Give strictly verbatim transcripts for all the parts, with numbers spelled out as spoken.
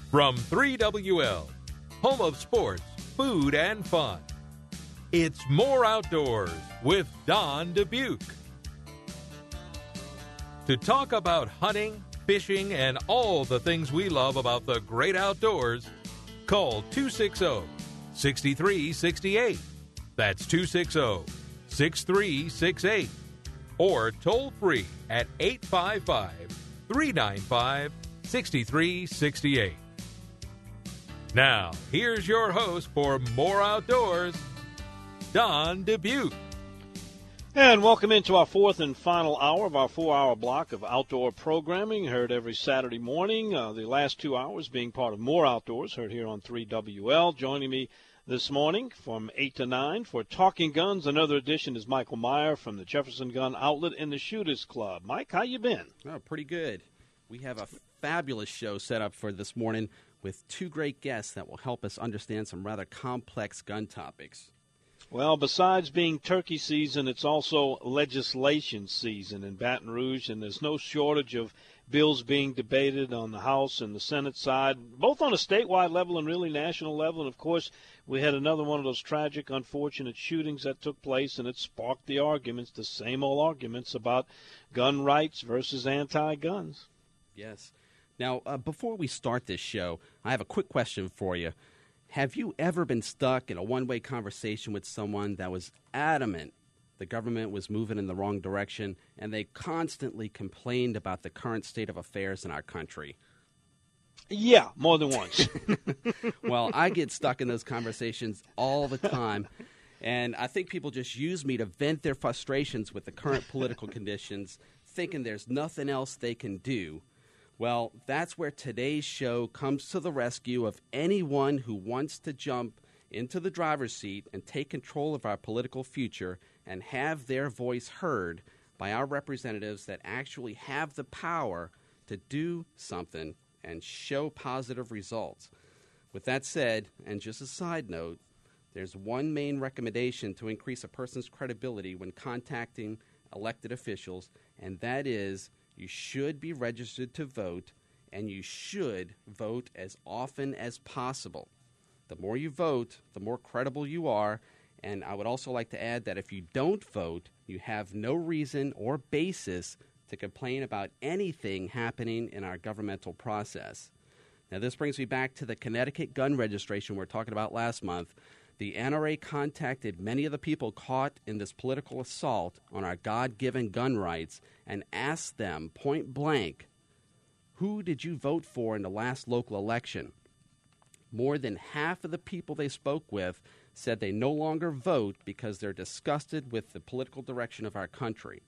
From three W L, home of sports, food, and fun, it's More Outdoors with Don Dubuque. To talk about hunting, fishing, and all the things we love about the great outdoors, call two six zero, six three six eight. That's two six zero, six three six eight. Or toll free at eight five five, three nine five, six three six eight. Now, here's your host for More Outdoors, Don Dubuque. And welcome into our fourth and final hour of our four-hour block of outdoor programming, heard every Saturday morning. Uh, the last two hours being part of More Outdoors, heard here on three W L. Joining me this morning from eight to nine for Talking Guns. Another edition is Michael Meyer from the Jefferson Gun Outlet and the Shooters Club. Mike, how you been? Oh, pretty good. We have a fabulous show set up for this morning with two great guests that will help us understand some rather complex gun topics. Well, besides being turkey season, it's also legislation season in Baton Rouge, and there's no shortage of bills being debated on the House and the Senate side, both on a statewide level and really national level. And, of course, we had another one of those tragic, unfortunate shootings that took place, and it sparked the arguments, the same old arguments about gun rights versus anti-guns. Yes. Now, uh, before we start this show, I have a quick question for you. Have you ever been stuck in a one-way conversation with someone that was adamant the government was moving in the wrong direction, and they constantly complained about the current state of affairs in our country? Yeah, more than once. Well, I get stuck in those conversations all the time, and I think people just use me to vent their frustrations with the current political conditions, thinking there's nothing else they can do. Well, that's where today's show comes to the rescue of anyone who wants to jump into the driver's seat and take control of our political future and have their voice heard by our representatives that actually have the power to do something and show positive results. With that said, and just a side note, there's one main recommendation to increase a person's credibility when contacting elected officials, and that is you should be registered to vote, and you should vote as often as possible. The more you vote, the more credible you are, and I would also like to add that if you don't vote, you have no reason or basis to complain about anything happening in our governmental process. Now, this brings me back to the Connecticut gun registration we were talking about last month. The N R A contacted many of the people caught in this political assault on our God-given gun rights and asked them point blank, who did you vote for in the last local election? More than half of the people they spoke with said they no longer vote because they're disgusted with the political direction of our country.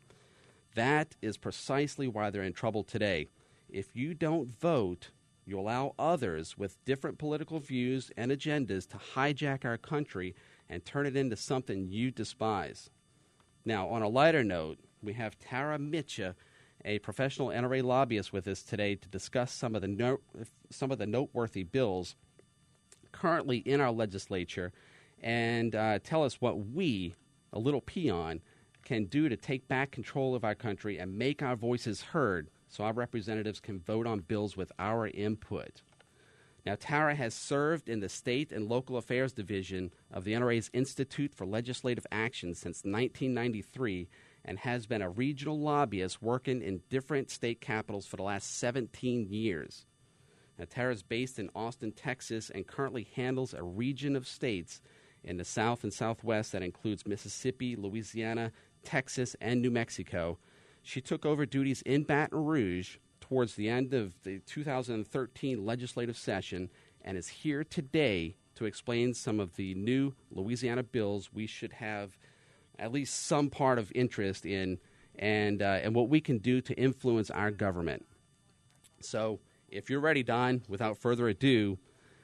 That is precisely why they're in trouble today. If you don't vote, you allow others with different political views and agendas to hijack our country and turn it into something you despise. Now, on a lighter note, we have Tara Mitchell, a professional N R A lobbyist, with us today to discuss some of the no- some of the noteworthy bills currently in our legislature and uh, tell us what we, a little peon, can do to take back control of our country and make our voices heard so our representatives can vote on bills with our input. Now, Tara has served in the State and Local Affairs Division of the N R A's Institute for Legislative Action since nineteen ninety-three and has been a regional lobbyist working in different state capitals for the last seventeen years. Now, Tara is based in Austin, Texas, and currently handles a region of states in the South and Southwest that includes Mississippi, Louisiana, Texas, and New Mexico. She took over duties in Baton Rouge towards the end of the two thousand thirteen legislative session and is here today to explain some of the new Louisiana bills we should have at least some part of interest in and, uh, and what we can do to influence our government. So if you're ready, Don, without further ado,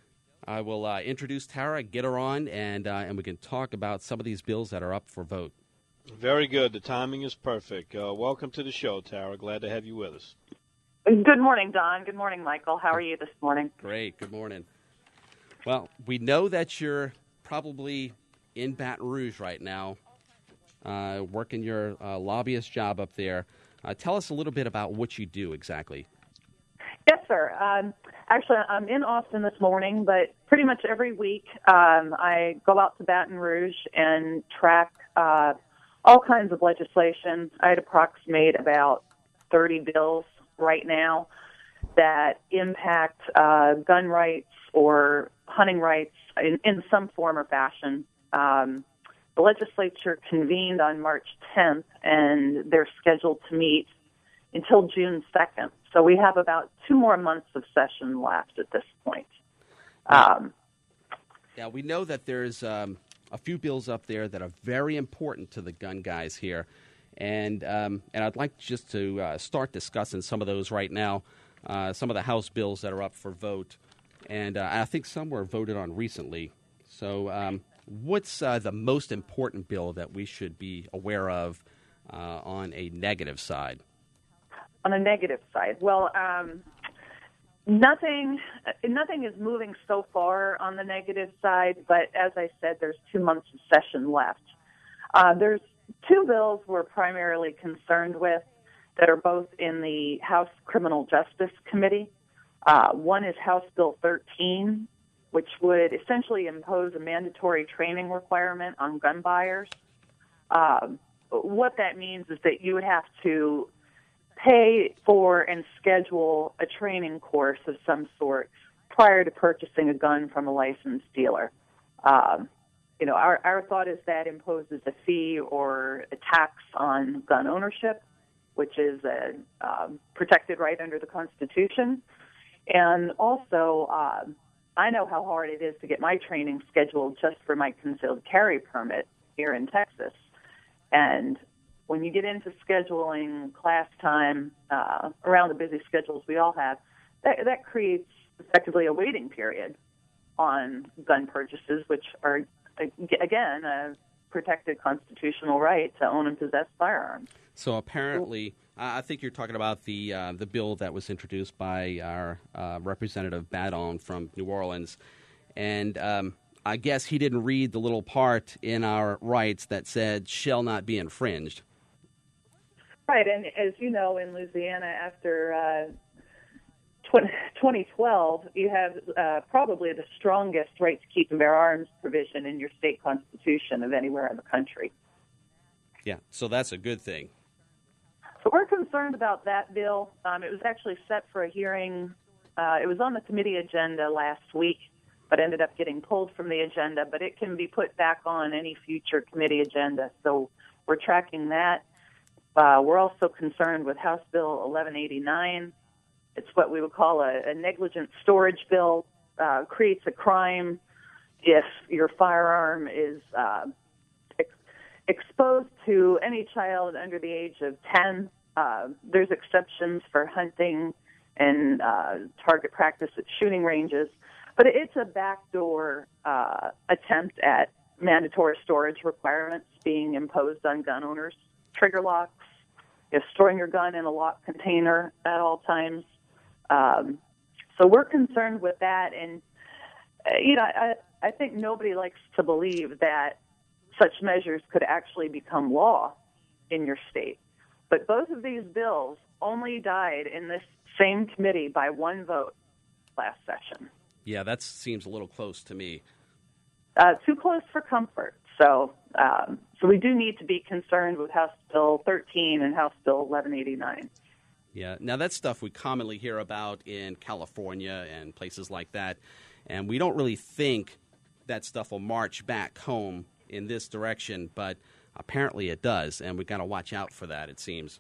I will uh, introduce Tara, get her on, and, uh, and we can talk about some of these bills that are up for vote. Very good. The timing is perfect. Uh, welcome to the show, Tara. Glad to have you with us. Good morning, Don. Good morning, Michael. How are you this morning? Great. Good morning. Well, we know that you're probably in Baton Rouge right now, uh, working your uh, lobbyist job up there. Uh, tell us a little bit about what you do exactly. Yes, sir. Um, actually, I'm in Austin this morning, but pretty much every week um, I go out to Baton Rouge and track uh, all kinds of legislation. I'd approximate about thirty bills right now that impact uh, gun rights or hunting rights in, in some form or fashion. Um, the legislature convened on March tenth, and they're scheduled to meet until June second. So we have about two more months of session left at this point. Um, yeah, we know that there's um, a few bills up there that are very important to the gun guys here. And um, and I'd like just to uh, start discussing some of those right now, uh, some of the House bills that are up for vote. And uh, I think some were voted on recently. So um, what's uh, the most important bill that we should be aware of uh, on a negative side? On a negative side, well, um, nothing nothing is moving so far on the negative side, but as I said, there's two months of session left. Uh, there's two bills we're primarily concerned with that are both in the House Criminal Justice Committee. Uh, one is House Bill thirteen, which would essentially impose a mandatory training requirement on gun buyers. Um, what that means is that you would have to pay for and schedule a training course of some sort prior to purchasing a gun from a licensed dealer. Um, you know, our, our thought is that imposes a fee or a tax on gun ownership, which is a um, protected right under the Constitution. And also, uh, I know how hard it is to get my training scheduled just for my concealed carry permit here in Texas. And when you get into scheduling class time uh, around the busy schedules we all have, that, that creates effectively a waiting period on gun purchases, which are, again, a protected constitutional right to own and possess firearms. So apparently, I think you're talking about the uh, the bill that was introduced by our uh, Representative Badon from New Orleans, and um, I guess he didn't read the little part in our rights that said shall not be infringed. Right, and as you know, in Louisiana, after uh, twenty twelve, you have uh, probably the strongest right to keep and bear arms provision in your state constitution of anywhere in the country. Yeah, so that's a good thing. So we're concerned about that bill. Um, it was actually set for a hearing. Uh, it was on the committee agenda last week, but ended up getting pulled from the agenda. But it can be put back on any future committee agenda. So we're tracking that. Uh, we're also concerned with House Bill eleven eighty-nine. It's what we would call a, a negligent storage bill. Uh, creates a crime if your firearm is uh, ex- exposed to any child under the age of ten. Uh, there's exceptions for hunting and uh, target practice at shooting ranges, but it's a backdoor uh, attempt at mandatory storage requirements being imposed on gun owners. Trigger locks, you know, storing your gun in a locked container at all times. Um, so we're concerned with that, and uh, you know, I, I think nobody likes to believe that such measures could actually become law in your state. But both of these bills only died in this same committee by one vote last session. Yeah, that seems a little close to me. Uh, too close for comfort. So, um, so we do need to be concerned with House Bill thirteen and House Bill eleven eighty-nine. Yeah, now that's stuff we commonly hear about in California and places like that, and we don't really think that stuff will march back home in this direction, but apparently it does, and we've got to watch out for that, it seems.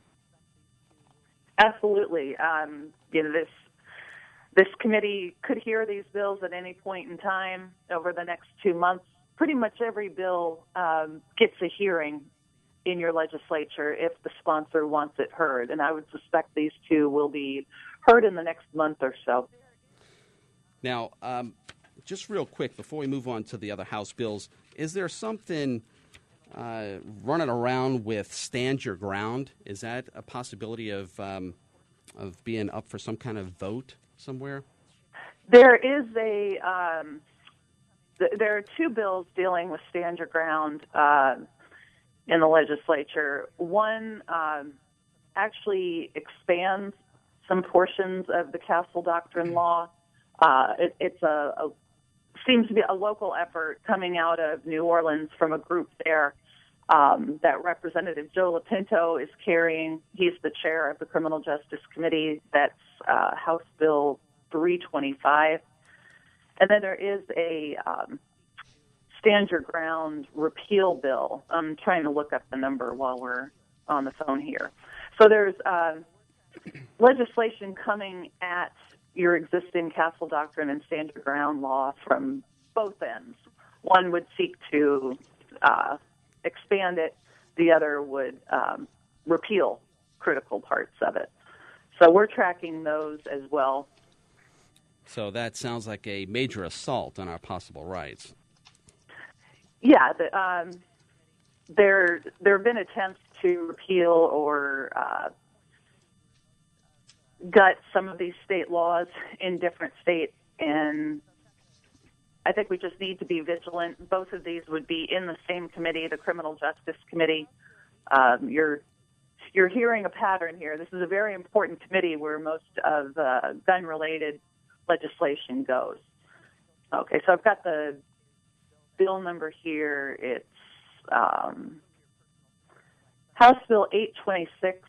Absolutely. Um, you know, this this committee could hear these bills at any point in time over the next two months. Pretty much every bill um, gets a hearing in your legislature if the sponsor wants it heard, and I would suspect these two will be heard in the next month or so. Now, um, just real quick, before we move on to the other House bills, is there something uh, running around with Stand Your Ground? Is that a possibility of um, of being up for some kind of vote somewhere? There is a um, th- there are two bills dealing with Stand Your Ground uh, in the legislature. One um, actually expands some portions of the Castle Doctrine law. Uh, it, it's a, a seems to be a local effort coming out of New Orleans from a group there um, that Representative Joe Lapinto is carrying. He's the chair of the Criminal Justice Committee. That's uh, House Bill three twenty-five. And then there is a um, Stand Your Ground repeal bill. I'm trying to look up the number while we're on the phone here. So there's uh, legislation coming at your existing Castle Doctrine and Stand Your Ground law from both ends. One would seek to uh, expand it. The other would um, repeal critical parts of it. So we're tracking those as well. So that sounds like a major assault on our possible rights. Yeah, the, um, there there have been attempts to repeal or uh, gut some of these state laws in different states, and I think we just need to be vigilant. Both of these would be in the same committee, the Criminal Justice Committee. Um, you're you're hearing a pattern here. This is a very important committee where most of uh, gun-related legislation goes. Okay, so I've got the bill number here. It's um, House Bill eight twenty-six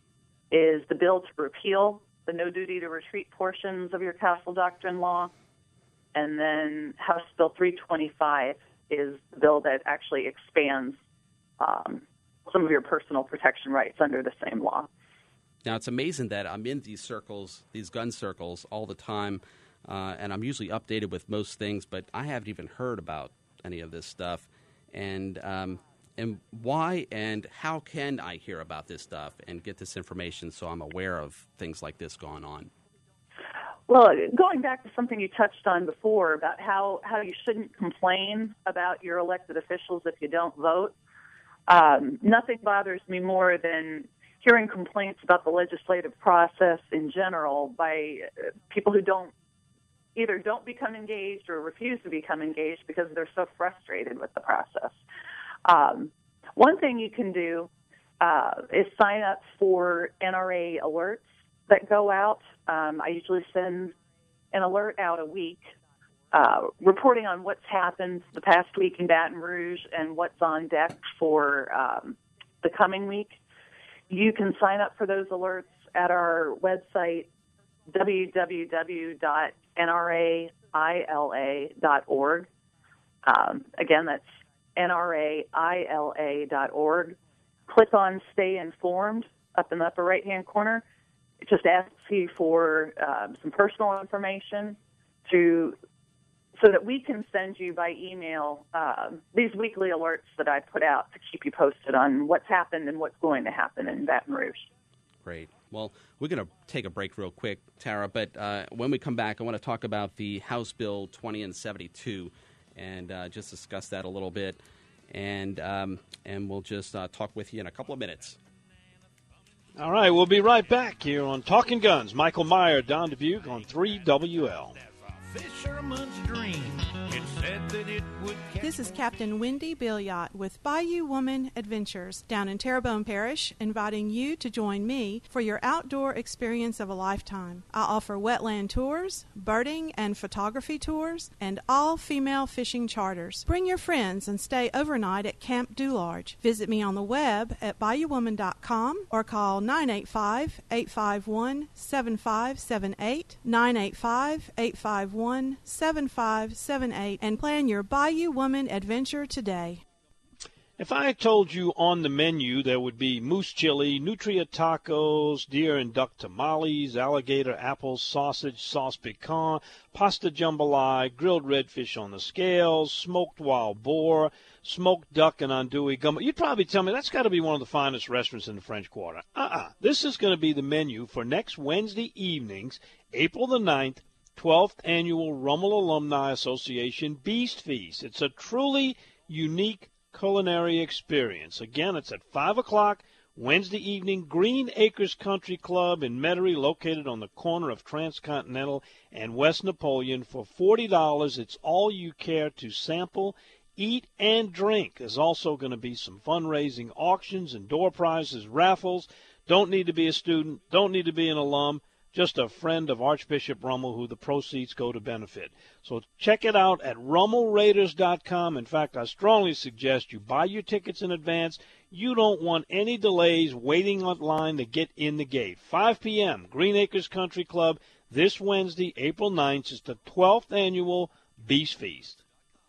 is the bill to repeal the no duty to retreat portions of your Castle Doctrine law. And then House Bill three twenty-five is the bill that actually expands um, some of your personal protection rights under the same law. Now, it's amazing that I'm in these circles, these gun circles, all the time, uh, and I'm usually updated with most things, but I haven't even heard about any of this stuff. And um, and why and how can I hear about this stuff and get this information so I'm aware of things like this going on? Well, going back to something you touched on before about how, how you shouldn't complain about your elected officials if you don't vote, um, nothing bothers me more than hearing complaints about the legislative process in general by people who don't either don't become engaged or refuse to become engaged because they're so frustrated with the process. Um, one thing you can do uh, is sign up for N R A alerts that go out. Um, I usually send an alert out a week uh, reporting on what's happened the past week in Baton Rouge and what's on deck for um, the coming week. You can sign up for those alerts at our website, w w w dot n r a i l a dot org. Um, again, that's n r a i l a dot org. Click on Stay Informed up in the upper right-hand corner. It just asks you for um, some personal information to so that we can send you by email um, these weekly alerts that I put out to keep you posted on what's happened and what's going to happen in Baton Rouge. Great. Well, we're going to take a break real quick, Tara, but uh, when we come back, I want to talk about the House Bill twenty and seventy-two and uh, just discuss that a little bit, and um, and we'll just uh, talk with you in a couple of minutes. All right, we'll be right back here on Talking Guns. Michael Meyer, Don Dubuque on three W L. Fisherman's dream. It said that it would catch. This is Captain Wendy Billiot with Bayou Woman Adventures down in Terrebonne Parish, inviting you to join me for your outdoor experience of a lifetime. I offer wetland tours, birding and photography tours, and all-female fishing charters. Bring your friends and stay overnight at Camp Dularge. Visit me on the web at bayou woman dot com or call nine eight five, eight five one, seven five seven eight, nine eight five, eight five one, seven five seven eight, and plan your Bayou Woman adventure today. If I told you on the menu there would be moose chili, nutria tacos, deer and duck tamales, alligator apples, sausage, sauce pecan, pasta jambalaya, grilled redfish on the scales, smoked wild boar, smoked duck and andouille gumbo, you'd probably tell me that's got to be one of the finest restaurants in the French Quarter. Uh-uh. This is going to be the menu for next Wednesday evening's April the ninth, twelfth Annual Rummel Alumni Association Beast Feast. It's a truly unique culinary experience. Again, it's at five o'clock Wednesday evening, Green Acres Country Club in Metairie, located on the corner of Transcontinental and West Napoleon. For forty dollars, it's all you care to sample, eat, and drink. There's also going to be some fundraising auctions and door prizes, raffles. Don't need to be a student, don't need to be an alum. just a friend of Archbishop Rummel who the proceeds go to benefit. So check it out at Rummel Raiders dot com. In fact, I strongly suggest you buy your tickets in advance. You don't want any delays waiting on line to get in the gate. five p.m., Green Acres Country Club, this Wednesday, April ninth, is the twelfth annual Beast Feast.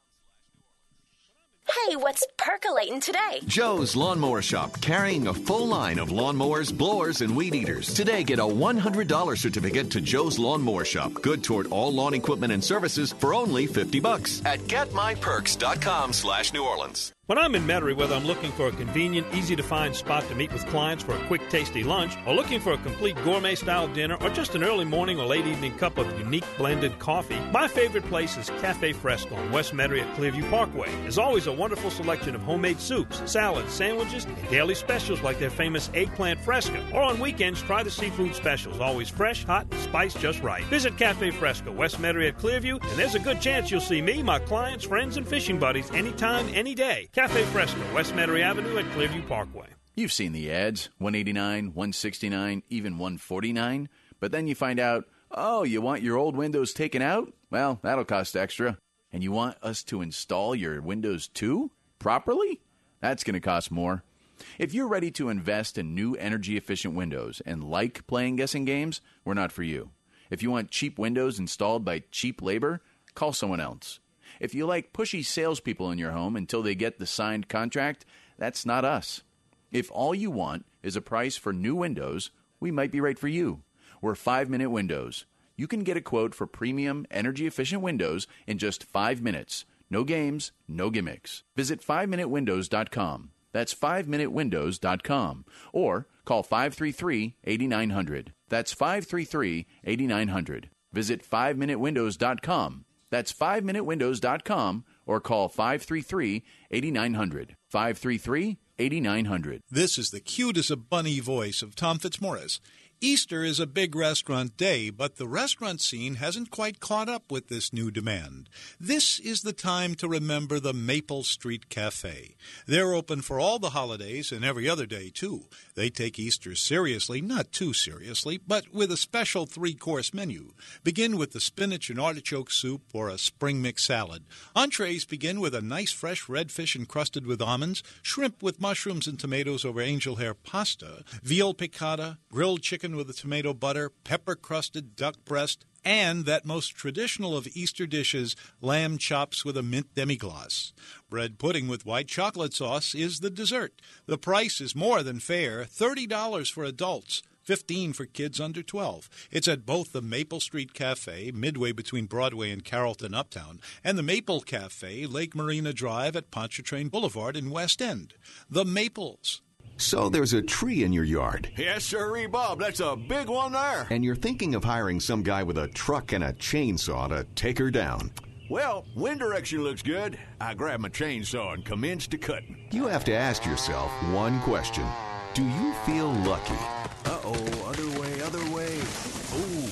Hey, what's percolating today? Joe's Lawnmower Shop, carrying a full line of lawnmowers, blowers, and weed eaters. Today, get a one hundred dollars certificate to Joe's Lawnmower Shop, good toward all lawn equipment and services for only fifty bucks at get my perks dot com slash New Orleans. When I'm in Metairie, whether I'm looking for a convenient, easy-to-find spot to meet with clients for a quick, tasty lunch, or looking for a complete gourmet-style dinner, or just an early morning or late evening cup of unique blended coffee, my favorite place is Cafe Fresco on West Metairie at Clearview Parkway. There's always a wonderful selection of homemade soups, salads, sandwiches, and daily specials like their famous eggplant fresco. Or on weekends, try the seafood specials, always fresh, hot, and spiced just right. Visit Cafe Fresco, West Metairie at Clearview, and there's a good chance you'll see me, my clients, friends, and fishing buddies anytime, any day. Cafe Fresco, West Metairie Avenue at Clearview Parkway. You've seen the ads, one eighty-nine, one sixty-nine, even one forty-nine. But then you find out, oh, you want your old windows taken out? Well, that'll cost extra. And you want us to install your Windows two properly? That's going to cost more. If you're ready to invest in new energy-efficient windows and like playing guessing games, we're not for you. If you want cheap windows installed by cheap labor, call someone else. If you like pushy salespeople in your home until they get the signed contract, that's not us. If all you want is a price for new windows, we might be right for you. We're five minute Windows. You can get a quote for premium, energy-efficient windows in just five minutes. No games, no gimmicks. Visit five minute windows dot com. That's five minute windows dot com. Or call five three three, eight nine zero zero. That's five three three, eight nine zero zero. Visit five minute windows dot com. That's five minute windows dot com or call five three three, eight nine zero zero. five three three, eight nine zero zero. This is the cute as a bunny voice of Tom Fitzmaurice. Easter is a big restaurant day, but the restaurant scene hasn't quite caught up with this new demand. This is the time to remember the Maple Street Cafe. They're open for all the holidays and every other day, too. They take Easter seriously, not too seriously, but with a special three-course menu. Begin with the spinach and artichoke soup or a spring mix salad. Entrees begin with a nice fresh red fish encrusted with almonds, shrimp with mushrooms and tomatoes over angel hair pasta, veal piccata, grilled chicken with a tomato butter, pepper-crusted duck breast, and that most traditional of Easter dishes, lamb chops with a mint demi-glace. Bread pudding with white chocolate sauce is the dessert. The price is more than fair, thirty dollars for adults, fifteen dollars for kids under twelve. It's at both the Maple Street Cafe, midway between Broadway and Carrollton Uptown, and the Maple Cafe, Lake Marina Drive at Pontchartrain Boulevard in West End. The Maples. So there's a tree in your yard. Yes, sirree, Bob. That's a big one there. And you're thinking of hiring some guy with a truck and a chainsaw to take her down. Well, wind direction looks good. I grabbed my chainsaw and commenced to cutting. You have to ask yourself one question. Do you feel lucky? Uh-oh, other way, other way. Ooh.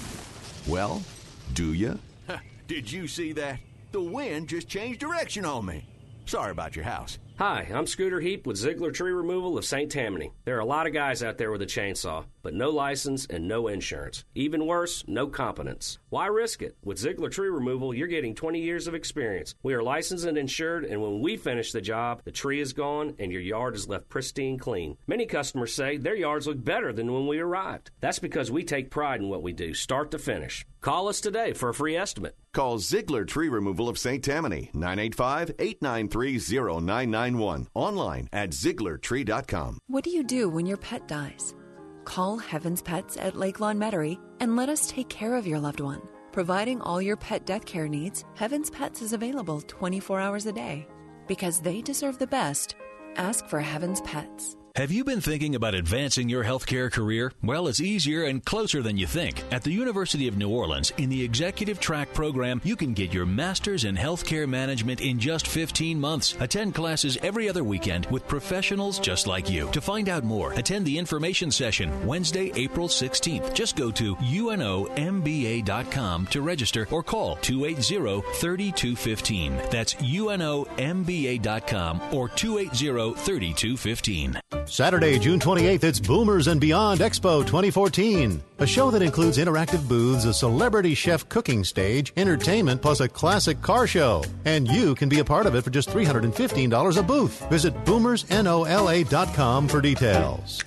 Well, do you? Did you see that? The wind just changed direction on me. Sorry about your house. Hi, I'm Scooter Heap with Ziegler Tree Removal of Saint Tammany. There are a lot of guys out there with a chainsaw, but no license and no insurance. Even worse, no competence. Why risk it? With Ziegler Tree Removal, you're getting twenty years of experience. We are licensed and insured, and when we finish the job, the tree is gone and your yard is left pristine clean. Many customers say their yards look better than when we arrived. That's because we take pride in what we do, start to finish. Call us today for a free estimate. Call Ziegler Tree Removal of Saint Tammany, nine eight five, eight nine three, zero nine nine one. Online at ziegler tree dot com. What do you do when your pet dies? Call Heaven's Pets at Lake Lawn Metairie and let us take care of your loved one. Providing all your pet death care needs, Heaven's Pets is available twenty-four hours a day. Because they deserve the best, ask for Heaven's Pets. Have you been thinking about advancing your healthcare career? Well, it's easier and closer than you think. At the University of New Orleans, in the Executive Track program, you can get your master's in healthcare management in just fifteen months. Attend classes every other weekend with professionals just like you. To find out more, attend the information session Wednesday, April sixteenth. Just go to U N O M B A dot com to register or call two eight zero, three two one five. That's U N O M B A dot com or two eight zero, three two one five. Saturday, June twenty-eighth, it's Boomers and Beyond Expo twenty fourteen, a show that includes interactive booths, a celebrity chef cooking stage, entertainment, plus a classic car show. And you can be a part of it for just three hundred fifteen dollars a booth. Visit boomers nola dot com for details.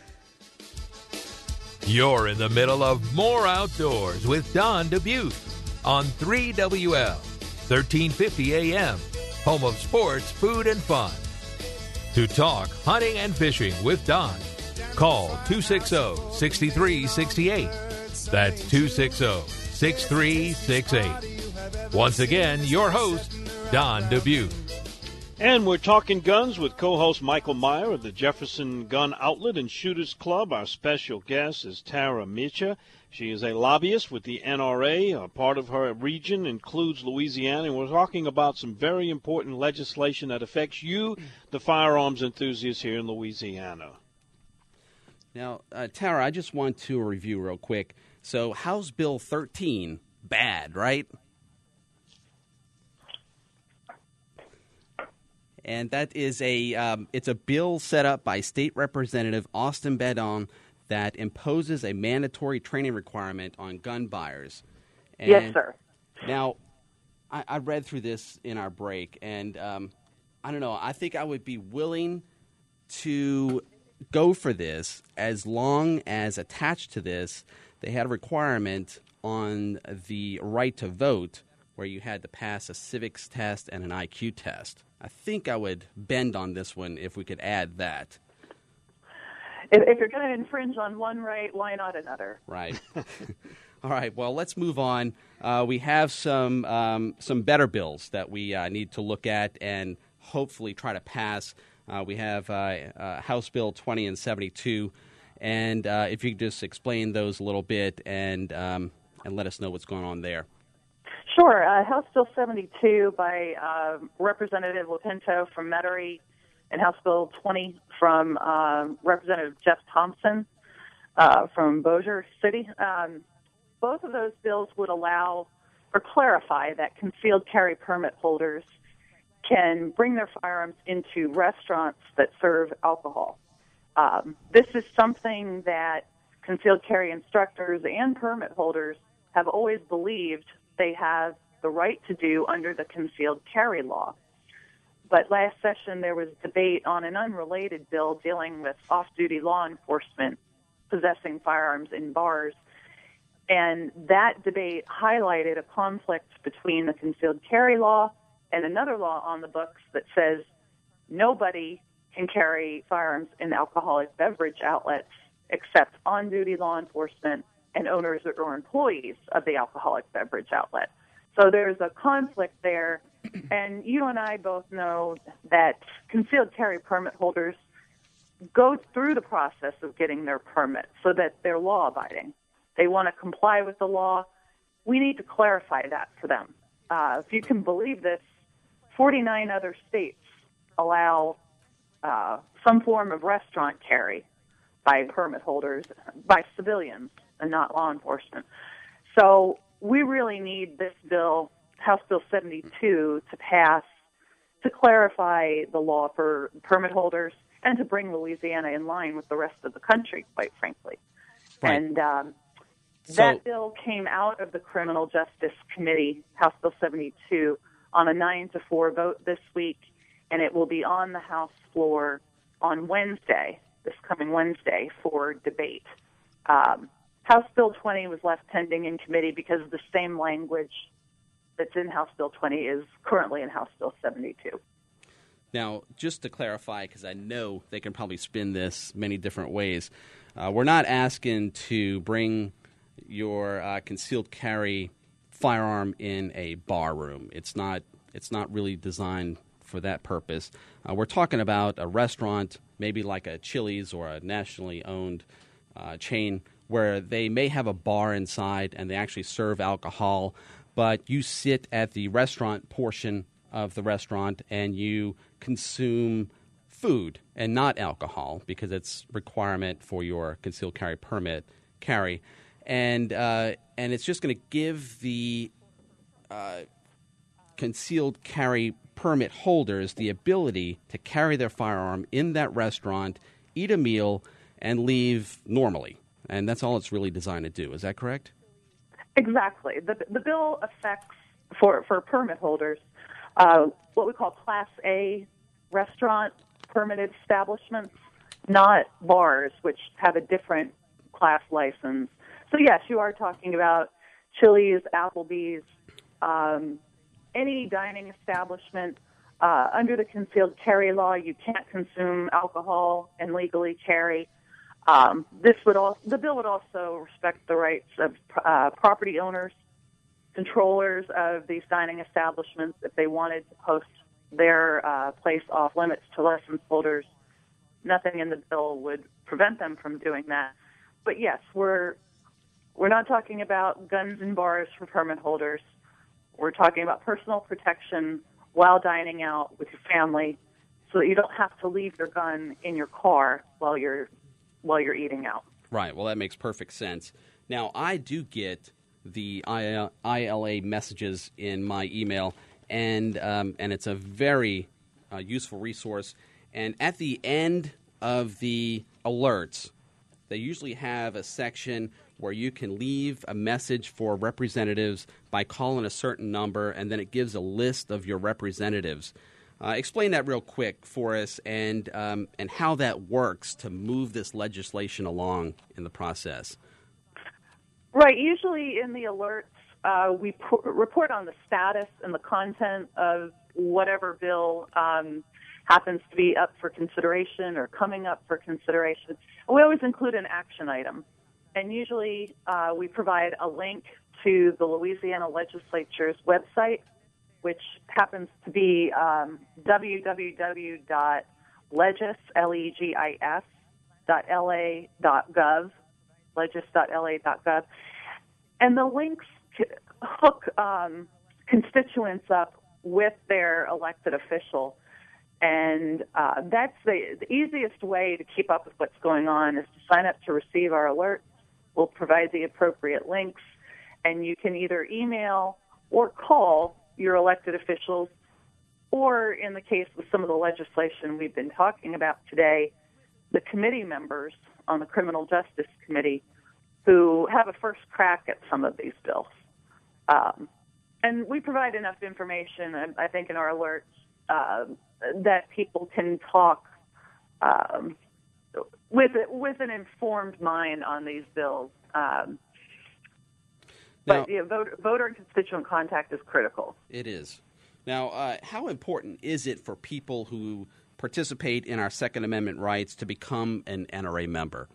You're in the middle of More Outdoors with Don Dubuque on three W L, thirteen fifty A M, home of sports, food, and fun. To talk hunting and fishing with Don, call two six zero, six three six eight. That's two six zero, six three six eight. Once again, your host, Don Dubuque. And we're talking guns with co-host Michael Meyer of the Jefferson Gun Outlet and Shooters Club. Our special guest is Tara Micha. She is a lobbyist with the N R A. A part of her region includes Louisiana, and we're talking about some very important legislation that affects you, the firearms enthusiasts here in Louisiana. Now, uh, Tara, I just want to review real quick. So, House Bill thirteen, bad, right? And that is a um, it's a bill set up by State Representative Austin Bedon that imposes a mandatory training requirement on gun buyers. And yes, sir. Now, I, I read through this in our break, and um, I don't know. I think I would be willing to go for this as long as attached to this they had a requirement on the right to vote where you had to pass a civics test and an I Q test. I think I would bend on this one if we could add that. If, if you're going to infringe on one right, why not another? Right. All right. Well, let's move on. Uh, we have some um, some better bills that we uh, need to look at and hopefully try to pass. Uh, we have uh, uh, House Bill twenty and seventy-two, and uh, if you could just explain those a little bit and um, and let us know what's going on there. Sure. Uh, House Bill seventy-two by uh, Representative Lopinto from Metairie, and House Bill twenty from uh, Representative Jeff Thompson uh, from Bossier City. Um, both of those bills would allow or clarify that concealed carry permit holders can bring their firearms into restaurants that serve alcohol. Um, this is something that concealed carry instructors and permit holders have always believed they have the right to do under the concealed carry law. But last session there was debate on an unrelated bill dealing with off-duty law enforcement possessing firearms in bars. And that debate highlighted a conflict between the concealed carry law and another law on the books that says nobody can carry firearms in alcoholic beverage outlets except on-duty law enforcement and owners or employees of the alcoholic beverage outlet. So there's a conflict there, and you and I both know that concealed carry permit holders go through the process of getting their permit so that they're law-abiding. They want to comply with the law. We need to clarify that for them. Uh, if you can believe this, forty-nine other states allow uh, some form of restaurant carry by permit holders, by civilians, and not law enforcement. So we really need this bill, House Bill seventy-two, to pass to clarify the law for permit holders and to bring Louisiana in line with the rest of the country, quite frankly. Right. And um, so, that bill came out of the Criminal Justice Committee, House Bill seventy-two, on a nine to four vote this week, and it will be on the House floor on Wednesday, this coming Wednesday, for debate. Um, House Bill twenty was left pending in committee because the same language that's in House Bill twenty is currently in House Bill seventy-two. Now, just to clarify, because I know they can probably spin this many different ways, uh, we're not asking to bring your uh, concealed carry firearm in a bar room. It's not. It's not really designed for that purpose. Uh, we're talking about a restaurant, maybe like a Chili's or a nationally owned uh, chain, where they may have a bar inside and they actually serve alcohol, but you sit at the restaurant portion of the restaurant and you consume food and not alcohol because it's requirement for your concealed carry permit carry. And uh, and it's just going to give the uh, concealed carry permit holders the ability to carry their firearm in that restaurant eat a meal, and leave normally. And that's all it's really designed to do. Is that correct? Exactly. The the bill affects, for, for permit holders, uh, what we call Class A restaurant permitted establishments, not bars, which have a different class license. So, yes, you are talking about Chili's, Applebee's, um, any dining establishment. Uh, under the concealed carry law, you can't consume alcohol and legally carry. Um, this would also, the bill would also respect the rights of uh, property owners, controllers of these dining establishments, if they wanted to post their uh, place off limits to license holders. Nothing in the bill would prevent them from doing that. But yes, we're we're not talking about guns in bars for permit holders. We're talking about personal protection while dining out with your family, so that you don't have to leave your gun in your car while you're while you're eating out. Right. Well, that makes perfect sense. Now, I do get the I L A messages in my email, and um, and it's a very uh, useful resource. And at the end of the alerts, they usually have a section where you can leave a message for representatives by calling a certain number, and then it gives a list of your representatives. Uh, explain that real quick for us, and um, and how that works to move this legislation along in the process. Right. Usually in the alerts, uh, we p- report on the status and the content of whatever bill um, happens to be up for consideration or coming up for consideration. We always include an action item. And usually uh, we provide a link to the Louisiana Legislature's website, which happens to be um, w w w dot legis, L E G I S, dot L A dot gov, legis dot L A dot gov. And the links hook um, constituents up with their elected official. And uh, that's the, the easiest way to keep up with what's going on is to sign up to receive our alerts. We'll provide the appropriate links, and you can either email or call your elected officials, or in the case of some of the legislation we've been talking about today, the committee members on the Criminal Justice Committee who have a first crack at some of these bills. Um, and we provide enough information, I think, in our alerts uh, that people can talk um, with with an informed mind on these bills. Um, Now, but yeah, voter, voter and constituent contact is critical. It is. Now, uh, how important is it for people who participate in our Second Amendment rights to become an N R A member?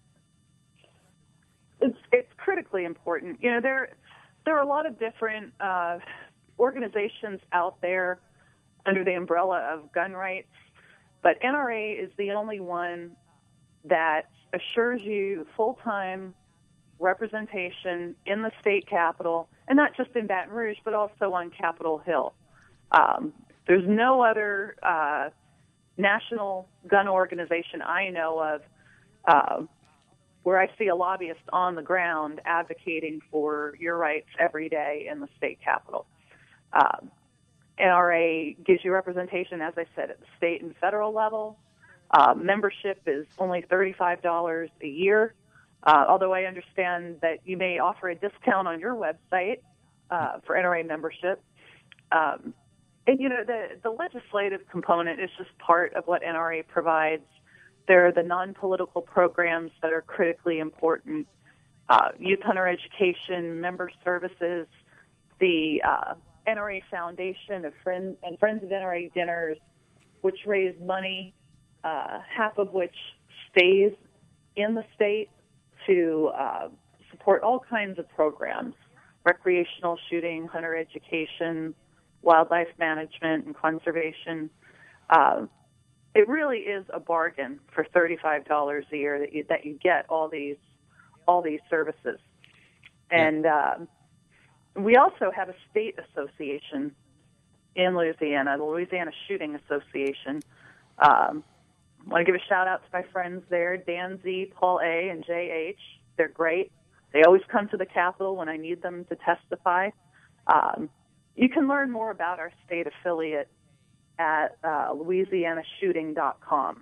It's it's critically important. You know, there there are a lot of different uh, organizations out there under the umbrella of gun rights, but N R A is the only one that assures you full-time representation in the state capitol, and not just in Baton Rouge, but also on Capitol Hill. Um, there's no other uh, national gun organization I know of uh, where I see a lobbyist on the ground advocating for your rights every day in the state capitol. Um, N R A gives you representation, as I said, at the state and federal level. Uh, membership is only thirty-five dollars a year. Uh, although I understand that you may offer a discount on your website uh, for N R A membership. Um, and, you know, the, the legislative component is just part of what N R A provides. There are the non-political programs that are critically important, uh, youth hunter education, member services, the uh, N R A Foundation of Friends and Friends of N R A dinners, which raise money, uh, half of which stays in the state to uh, support all kinds of programs, recreational shooting, hunter education, wildlife management, and conservation. Uh, it really is a bargain for thirty-five dollars a year that you, that you get all these all these services. And uh, we also have a state association in Louisiana, the Louisiana Shooting Association. Um, I want to give a shout-out to my friends there, Dan Z, Paul A., and J H. They're great. They always come to the Capitol when I need them to testify. Um, you can learn more about our state affiliate at uh, louisiana shooting dot com.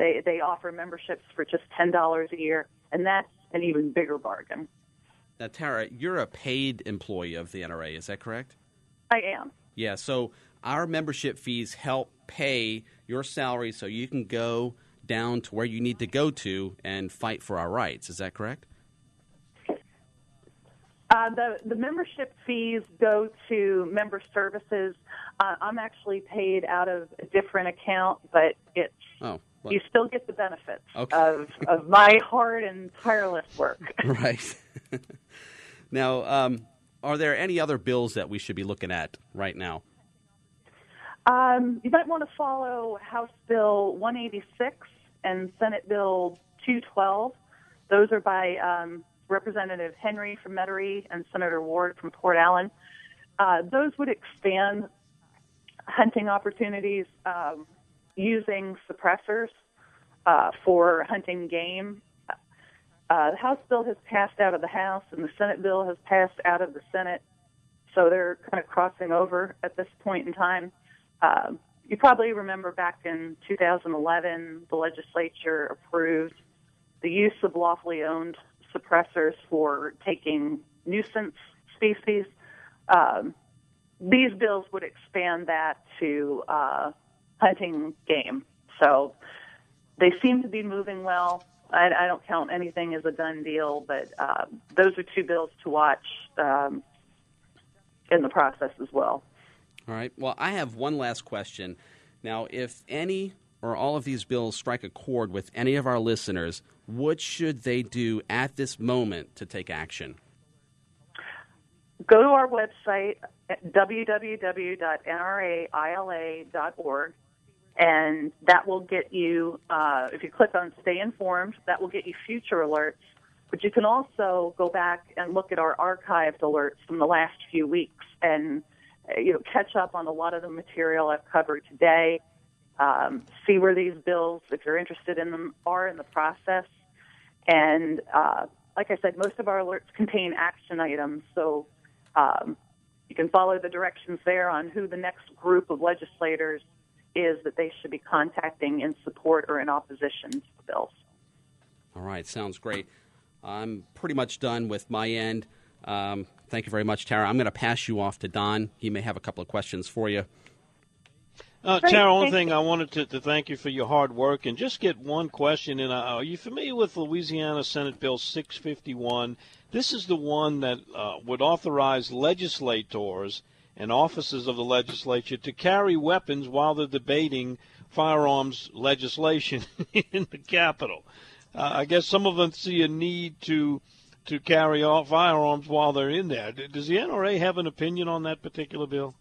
They they offer memberships for just ten dollars a year, and that's an even bigger bargain. Now, Tara, you're a paid employee of the N R A, is that correct? I am. Yeah, so our membership fees help pay your salary so you can go down to where you need to go to and fight for our rights. Is that correct? Uh, the, the membership fees go to member services. Uh, I'm actually paid out of a different account, but it's oh, well. you still get the benefits okay. of, of my hard and tireless work. Right. Now, um, are there any other bills that we should be looking at right now? Um, you might want to follow House Bill one eighty-six and Senate Bill two twelve. Those are by um, Representative Henry from Metairie and Senator Ward from Port Allen. Uh, those would expand hunting opportunities um, using suppressors uh, for hunting game. Uh, the House bill has passed out of the House, and the Senate bill has passed out of the Senate, so they're kind of crossing over at this point in time. Uh, you probably remember back in two thousand eleven, the legislature approved the use of lawfully owned suppressors for taking nuisance species. Um, these bills would expand that to uh, hunting game. So they seem to be moving well. I, I don't count anything as a done deal, but uh, those are two bills to watch um, in the process as well. All right. Well, I have one last question. Now, if any or all of these bills strike a chord with any of our listeners, what should they do at this moment to take action? Go to our website at w w w dot n r a i l a dot org, and that will get you, uh, if you click on Stay Informed, that will get you future alerts. But you can also go back and look at our archived alerts from the last few weeks and you know, catch up on a lot of the material I've covered today, um, see where these bills, if you're interested in them, are in the process. And uh, like I said, most of our alerts contain action items, so um, you can follow the directions there on who the next group of legislators is that they should be contacting in support or in opposition to the bills. All right, sounds great. I'm pretty much done with my end. Um, thank you very much, Tara. I'm going to pass you off to Don. He may have a couple of questions for you. Uh, Tara, one thing I wanted to, to thank you for your hard work and just get one question in. Uh, are you familiar with Louisiana Senate Bill six fifty-one? This is the one that uh, would authorize legislators and officers of the legislature to carry weapons while they're debating firearms legislation in the Capitol. Uh, I guess some of them see a need to to carry off firearms while they're in there. Does the N R A have an opinion on that particular bill?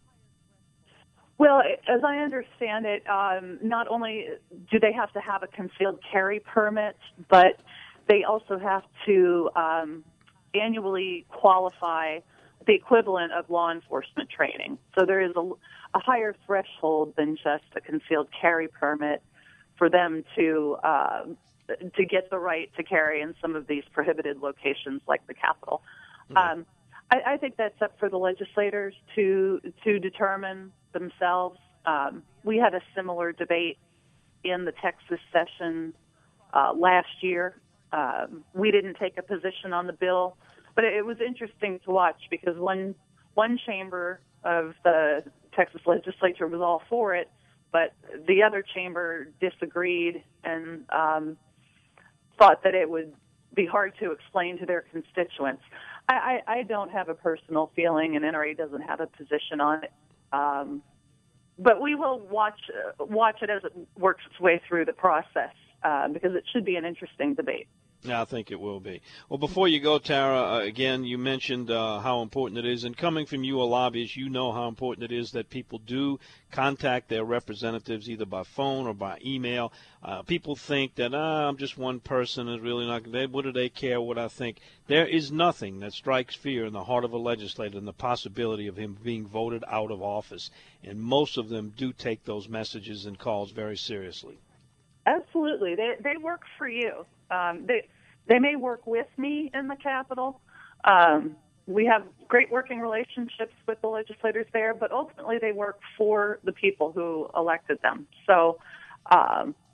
Well, as I understand it, um, not only do they have to have a concealed carry permit, but they also have to um, annually qualify the equivalent of law enforcement training. So there is a, a higher threshold than just a concealed carry permit for them to uh, to get the right to carry in some of these prohibited locations like the Capitol. Mm-hmm. Um, I, I think that's up for the legislators to to determine themselves. Um, we had a similar debate in the Texas session uh, last year. Um, we didn't take a position on the bill, but it, it was interesting to watch because one one chamber of the Texas legislature was all for it, but the other chamber disagreed and um, thought that it would be hard to explain to their constituents. I, I, I don't have a personal feeling, and N R A doesn't have a position on it. Um, but we will watch uh, watch it as it works its way through the process uh, because it should be an interesting debate. Yeah, I think it will be. Well, before you go, Tara, uh, again, you mentioned uh, how important it is. And coming from you, a lobbyist, you know how important it is that people do contact their representatives either by phone or by email. Uh, people think that, ah, I'm just one person. It's really not. They, what do they care what I think? There is nothing that strikes fear in the heart of a legislator than the possibility of him being voted out of office. And most of them do take those messages and calls very seriously. Absolutely. They they work for you. Um, they they may work with me in the Capitol. Um, we have great working relationships with the legislators there, but ultimately they work for the people who elected them. So um,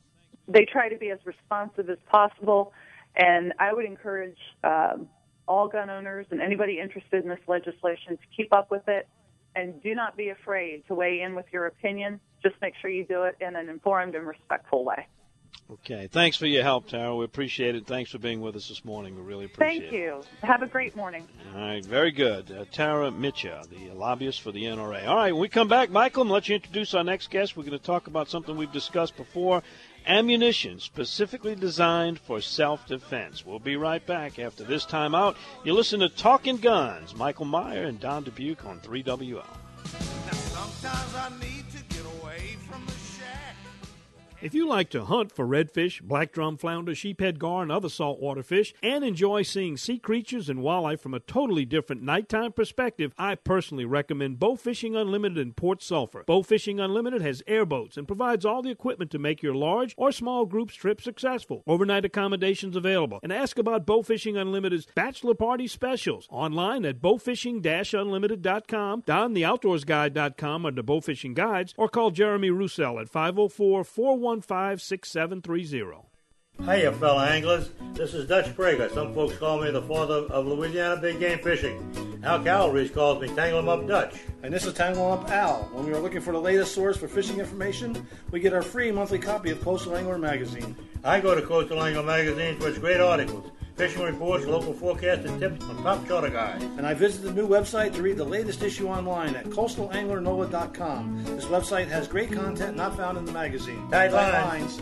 they try to be as responsive as possible, and I would encourage um, all gun owners and anybody interested in this legislation to keep up with it, and do not be afraid to weigh in with your opinion. Just make sure you do it in an informed and respectful way. Okay. Thanks for your help, Tara. We appreciate it. Thanks for being with us this morning. We really appreciate Thank it. you. Have a great morning. All right. Very good. Uh, Tara Mitchell, the lobbyist for the N R A. All right. When we come back, Michael, I'm going to let you introduce our next guest. We're going to talk about something we've discussed before, ammunition specifically designed for self-defense. We'll be right back after this time out. You listen to Talking Guns, Michael Meyer and Don Dubuque on three W L. Sometimes I need to get away from the shack. If you like to hunt for redfish, black drum flounder, sheephead gar, and other saltwater fish, and enjoy seeing sea creatures and wildlife from a totally different nighttime perspective, I personally recommend Bow Fishing Unlimited in Port Sulphur. Bow Fishing Unlimited has airboats and provides all the equipment to make your large or small groups trip successful. Overnight accommodations available. And ask about Bow Fishing Unlimited's bachelor party specials online at bow fishing dash unlimited dot com, don the outdoors guide dot com under Bow Fishing Guides, or call Jeremy Roussel at five oh four, four one five, six seven three zero. Hiya, fellow anglers. This is Dutch Prager. Some folks call me the father of Louisiana big game fishing. Al Calabrese calls me Tangle 'em Up Dutch. And this is Tangle 'em Up Al. When we are looking for the latest source for fishing information, we get our free monthly copy of Coastal Angler magazine. I go to Coastal Angler magazine for its great articles, fishing reports, local forecasts, and tips from top charter guys. And I visit the new website to read the latest issue online at coastal angler nola dot com. This website has great content not found in the magazine. Tight lines.